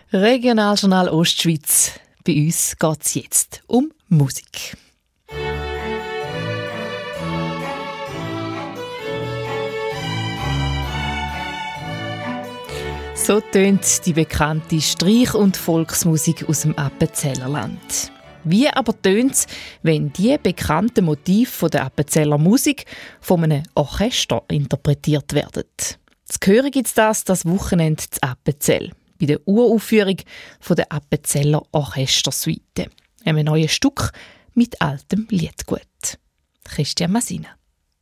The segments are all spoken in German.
Regionaljournal Ostschweiz. Bei uns geht es jetzt um Musik. So tönt die bekannte Streich- und Volksmusik aus dem Appenzellerland. Wie aber tönt es, wenn die bekannten Motive der Appenzeller Musik von einem Orchester interpretiert werden? Zu hören gibt es das Wochenende zu Appenzell, bei der Uraufführung der Appenzeller Orchestersuite. Einem neuen Stück mit altem Liedgut. Christian Masina.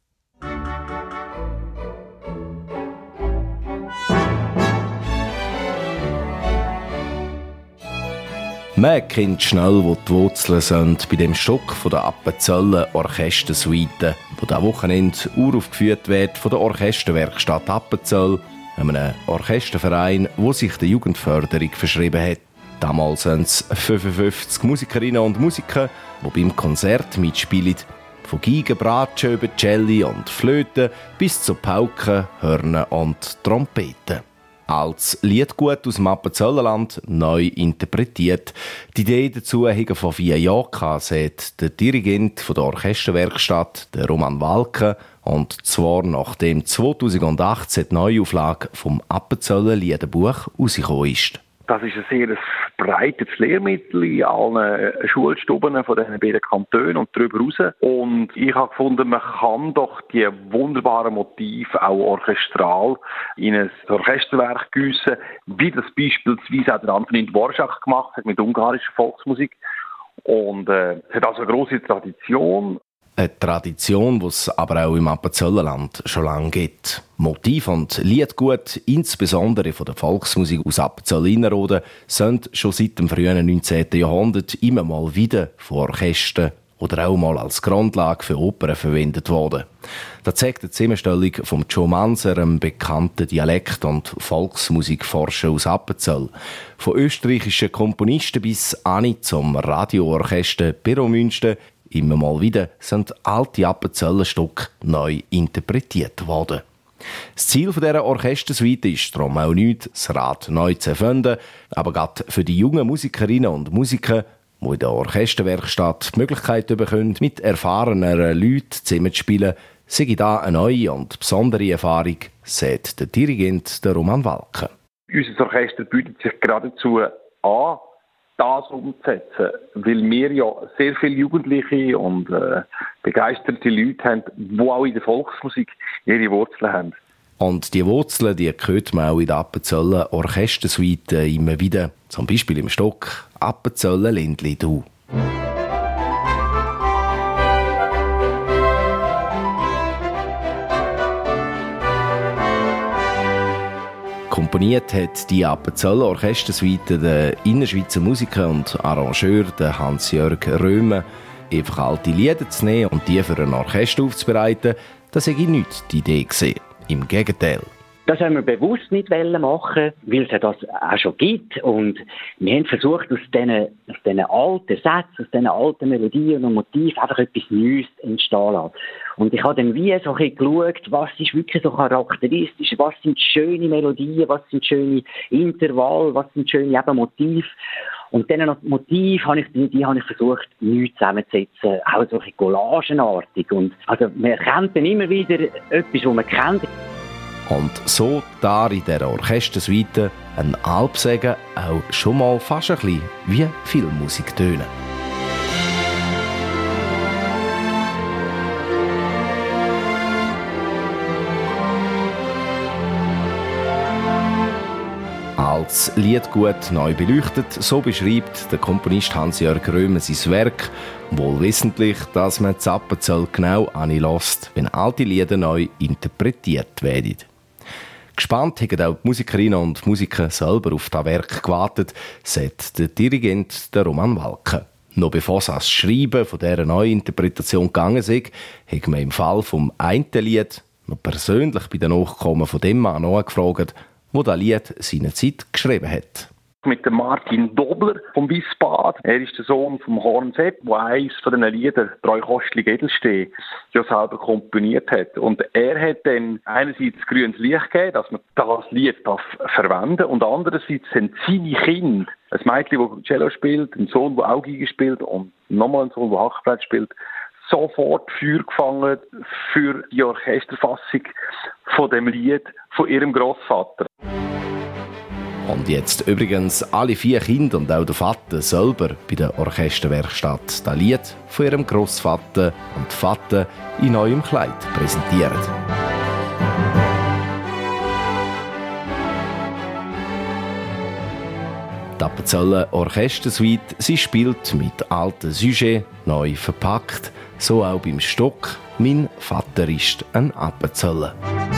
Man erkennt schnell, wo die Wurzeln sind bei dem Stück von der Appenzeller Orchestersuite, wo dieses Wochenende uraufgeführt wird von der Orchesterwerkstatt Appenzell, einem Orchesterverein, wo sich der Jugendförderung verschrieben hat. Damals sind es 55 Musikerinnen und Musiker, die beim Konzert mitspielen. Von Geige, Bratsche über Cello und Flöte bis zu Pauken, Hörner und Trompeten. Als Liedgut aus dem Appenzellerland neu interpretiert. Die Idee dazu hatte vor 4 Jahren, sagt der Dirigent der Orchesterwerkstatt, der Roman Walke, und zwar nachdem 2018 die Neuauflage vom Appenzeller Liederbuch rausgekommen ist. Das ist ein sehr verbreitetes Lehrmittel in allen Schulstuben von diesen beiden Kantonen und darüber raus. Und ich habe gefunden, man kann doch die wunderbaren Motive auch orchestral in ein Orchesterwerk gießen, wie das beispielsweise auch der Antonin Dvorak gemacht hat mit ungarischer Volksmusik. Und es hat also eine grosse Tradition. Eine Tradition, die es aber auch im Appenzellerland schon lange gibt. Motiv und Liedgut, insbesondere von der Volksmusik aus Appenzell-Innerrhoden, sind schon seit dem frühen 19. Jahrhundert immer mal wieder von Orchestern oder auch mal als Grundlage für Opern verwendet worden. Das zeigt die Zusammenstellung von Joe Manser, einem bekannten Dialekt- und Volksmusikforscher aus Appenzell. Von österreichischen Komponisten bis hin zum Radioorchester Pero Münster. Immer mal wieder sind alte Appenzeller Stücke neu interpretiert worden. Das Ziel dieser Orchestersuite ist darum auch nicht, das Rad neu zu erfinden, aber gerade für die jungen Musikerinnen und Musiker, die in der Orchesterwerkstatt die Möglichkeit bekommen, mit erfahrenen Leuten zusammenzuspielen, sei da eine neue und besondere Erfahrung, sagt der Dirigent der Roman Walke. Unser Orchester bietet sich geradezu an, das umzusetzen, weil wir ja sehr viele Jugendliche und begeisterte Leute haben, die auch in der Volksmusik ihre Wurzeln haben. Und die Wurzeln, die hört man auch in der Appenzeller Orchestersuite immer wieder. Zum Beispiel im Stück «Appenzeller Ländli du». Komponiert hat die Appenzeller Orchestersuite der Innerschweizer Musiker und Arrangeur Hans-Jörg Römer. Einfach alte Lieder zu nehmen und die für ein Orchester aufzubereiten, das sei nicht die Idee gewesen. Im Gegenteil. Das haben wir bewusst nicht machen, weil es ja das auch schon gibt. Und wir haben versucht, aus diesen alten Sätzen, aus diesen alten Melodien und Motiven einfach etwas Neues entstehen lassen. Und ich habe dann wie so ein bisschen geschaut, was ist wirklich so charakteristisch, was sind schöne Melodien, was sind schöne Intervalle, was sind schöne eben Motive. Und dann noch Motiv habe ich versucht, neu zusammenzusetzen, auch so ein bisschen collagenartig. Und also man erkennt dann immer wieder etwas, was man kennt. Und so da in dieser Orchestersuite ein Alpsegen auch schon mal fast ein bisschen wie Filmmusik tönen. Als Liedgut neu beleuchtet, so beschreibt der Komponist Hans-Jörg Römer sein Werk, wohl wissentlich, dass man das Appenzell genau anlässt, wenn alte Lieder neu interpretiert werden. Gespannt haben auch die Musikerinnen und Musiker selber auf das Werk gewartet, sagt der Dirigent der Roman Walke. Noch bevor es ans Schreiben von dieser Neuinterpretation gegangen ist, hat man im Fall vom einen Lied noch persönlich bei den Nachkommen von dem Mann nachgefragt, wo das Lied seine Zeit geschrieben hat. mit dem Martin Dobler vom Wiesbad. Er ist der Sohn vom Horn Sepp, der eines von den Liedern «Drei kostliche Edelsteine» ja selber komponiert hat. Und er hat dann einerseits grünes Licht gegeben, dass man das Lied verwenden darf, und andererseits sind seine Kinder, ein Mädchen, das Cello spielt, ein Sohn, der auch Geige spielt und nochmal ein Sohn, der Hackbrett spielt, sofort Feuer gefangen für die Orchesterfassung von dem Lied von ihrem Grossvater. Und jetzt übrigens alle 4 Kinder und auch der Vater selber bei der Orchesterwerkstatt das Lied von ihrem Grossvater und Vater in neuem Kleid präsentieren. Die Appenzeller Orchestersuite, sie spielt mit alten Sujets neu verpackt, so auch beim Stock «Mein Vater ist ein Appenzeller».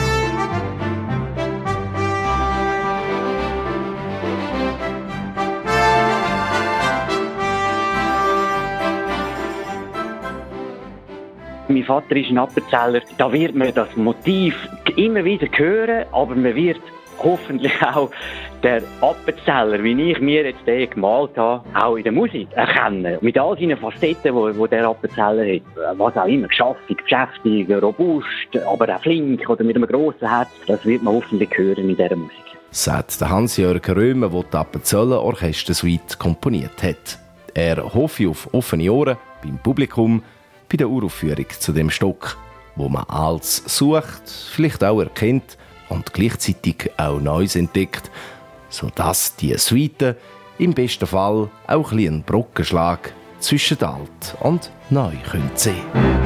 Mein Vater ist ein Appenzeller. Da wird man das Motiv immer wieder hören, aber man wird hoffentlich auch der Appenzeller, wie ich mir jetzt den gemalt habe, auch in der Musik erkennen. Mit all seinen Facetten, die der Appenzeller hat. Was auch immer, geschäftig, robust, aber auch flink oder mit einem grossen Herz. Das wird man hoffentlich hören in dieser Musik. Sagt Hans-Jörg Römer, der die Appenzeller Orchestersuite komponiert hat. Er hoffe auf offene Ohren beim Publikum bei der Uraufführung zu dem Stock, wo man alles sucht, vielleicht auch erkennt und gleichzeitig auch Neues entdeckt, sodass die Suite im besten Fall auch einen Brockenschlag zwischen alt und neu sehen können.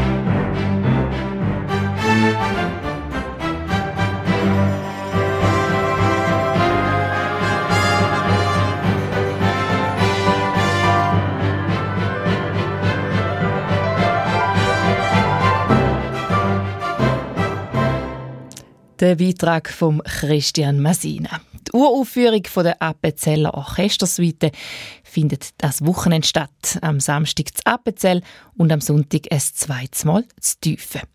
Der Beitrag von Christian Masina. Die Uraufführung der Appenzeller Orchestersuite findet das Wochenende statt. Am Samstag zu Appenzell und am Sonntag ein zweites Mal zu Tüfen.